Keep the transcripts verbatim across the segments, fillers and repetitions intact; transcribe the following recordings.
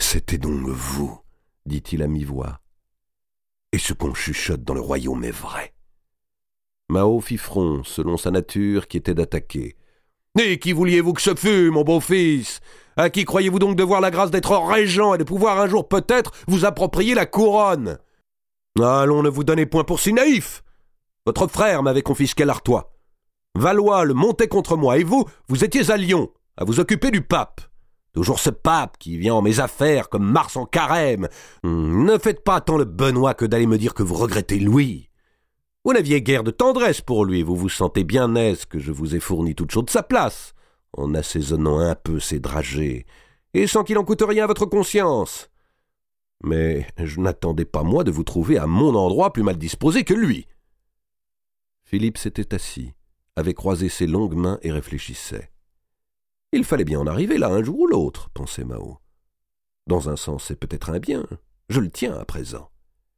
C'était donc vous, dit-il à mi-voix. Et ce qu'on chuchote dans le royaume est vrai. Mao fit front, selon sa nature qui était d'attaquer. « Et qui vouliez-vous que ce fût, mon beau-fils ? À qui croyez-vous donc devoir la grâce d'être régent et de pouvoir un jour peut-être vous approprier la couronne ? Allons, ne vous donnez point pour si naïf. Votre frère m'avait confisqué l'Artois. Valois le montait contre moi, et vous, vous étiez à Lyon, à vous occuper du pape. Toujours ce pape qui vient en mes affaires comme Mars en carême. Ne faites pas tant le Benoît que d'aller me dire que vous regrettez Louis. Vous n'aviez guère de tendresse pour lui, vous vous sentez bien aise que je vous ai fourni toute chose de sa place, en assaisonnant un peu ses dragées, et sans qu'il en coûte rien à votre conscience. Mais je n'attendais pas, moi, de vous trouver à mon endroit plus mal disposé que lui. » Philippe s'était assis, avait croisé ses longues mains et réfléchissait. Il fallait bien en arriver là un jour ou l'autre, pensait Mao. Dans un sens, c'est peut-être un bien. Je le tiens à présent.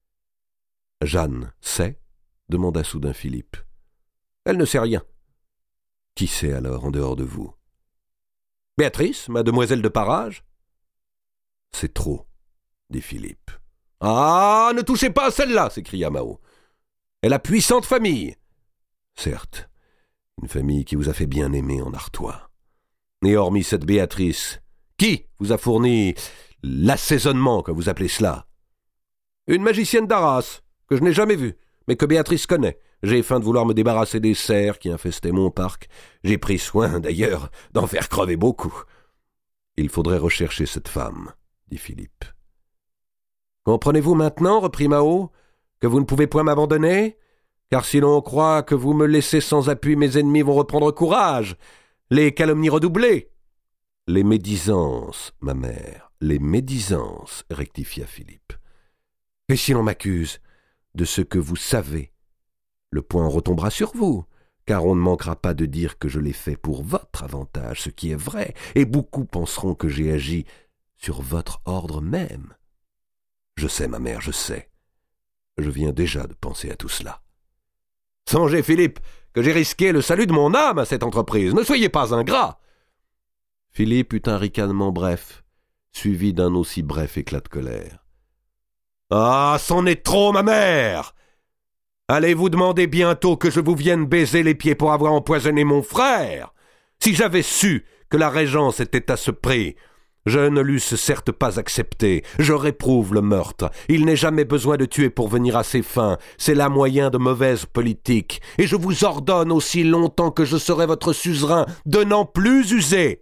Jeanne sait ? Demanda soudain Philippe. Elle ne sait rien. Qui sait alors en dehors de vous ? Béatrice, mademoiselle de Parage ? C'est trop, dit Philippe. Ah, ne touchez pas à celle-là, s'écria Mao. Elle a puissante famille. Certes, une famille qui vous a fait bien aimer en Artois. Et hormis cette Béatrice, qui vous a fourni l'assaisonnement, que vous appelez cela ? Une magicienne d'Arras, que je n'ai jamais vue, mais que Béatrice connaît. J'ai faim de vouloir me débarrasser des cerfs qui infestaient mon parc. J'ai pris soin, d'ailleurs, d'en faire crever beaucoup. Il faudrait rechercher cette femme, dit Philippe. Comprenez-vous maintenant, reprit Mao, que vous ne pouvez point m'abandonner ? Car si l'on croit que vous me laissez sans appui, mes ennemis vont reprendre courage, les calomnies redoublées. Les médisances, ma mère, les médisances, rectifia Philippe. Et si l'on m'accuse de ce que vous savez, le poing retombera sur vous, car on ne manquera pas de dire que je l'ai fait pour votre avantage, ce qui est vrai, et beaucoup penseront que j'ai agi sur votre ordre même. Je sais, ma mère, je sais. Je viens déjà de penser à tout cela. Songez, Philippe, que j'ai risqué le salut de mon âme à cette entreprise. Ne soyez pas ingrat. Philippe eut un ricanement bref, suivi d'un aussi bref éclat de colère. Ah, c'en est trop, ma mère! Allez-vous demander bientôt que je vous vienne baiser les pieds pour avoir empoisonné mon frère? Si j'avais su que la régence était à ce prix, je ne l'eusse certes pas accepté. Je réprouve le meurtre. Il n'est jamais besoin de tuer pour venir à ses fins. C'est là moyen de mauvaise politique. Et je vous ordonne aussi longtemps que je serai votre suzerain de n'en plus user.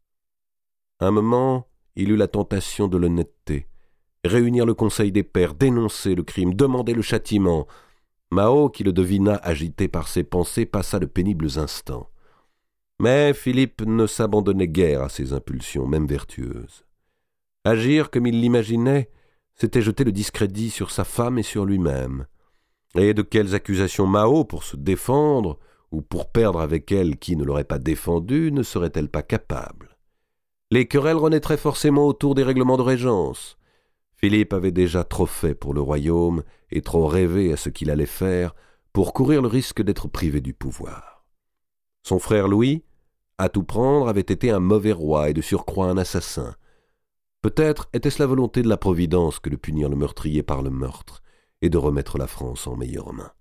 Un moment, il eut la tentation de l'honnêteté. Réunir le conseil des pairs, dénoncer le crime, demander le châtiment. Mao, qui le devina agité par ses pensées, passa de pénibles instants. Mais Philippe ne s'abandonnait guère à ses impulsions, même vertueuses. Agir comme il l'imaginait, c'était jeter le discrédit sur sa femme et sur lui-même. Et de quelles accusations Mao, pour se défendre, ou pour perdre avec elle qui ne l'aurait pas défendu, ne serait-elle pas capable? Les querelles renaîtraient forcément autour des règlements de régence. Philippe avait déjà trop fait pour le royaume et trop rêvé à ce qu'il allait faire pour courir le risque d'être privé du pouvoir. Son frère Louis, à tout prendre, avait été un mauvais roi et de surcroît un assassin. Peut-être était-ce la volonté de la Providence que de punir le meurtrier par le meurtre et de remettre la France en meilleures mains.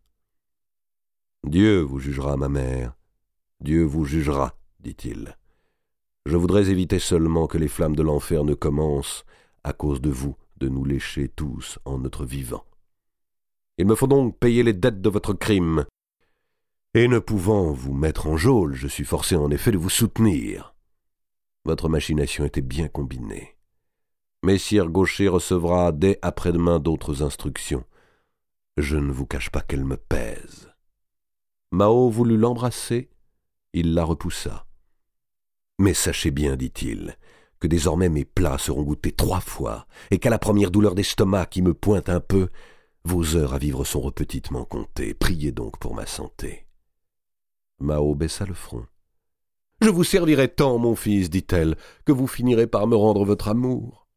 « Dieu vous jugera, ma mère, Dieu vous jugera, dit-il. Je voudrais éviter seulement que les flammes de l'enfer ne commencent, à cause de vous, de nous lécher tous en notre vivant. Il me faut donc payer les dettes de votre crime. Et ne pouvant vous mettre en geôle, je suis forcé en effet de vous soutenir. Votre machination était bien combinée. Messire Gaucher recevra dès après-demain d'autres instructions. Je ne vous cache pas qu'elle me pèse. » Mao voulut l'embrasser, il la repoussa. « Mais sachez bien, dit-il, que désormais mes plats seront goûtés trois fois, et qu'à la première douleur d'estomac qui me pointe un peu, vos heures à vivre sont repetitement comptées. Priez donc pour ma santé. » Mao baissa le front. « Je vous servirai tant, mon fils, dit-elle, que vous finirez par me rendre votre amour.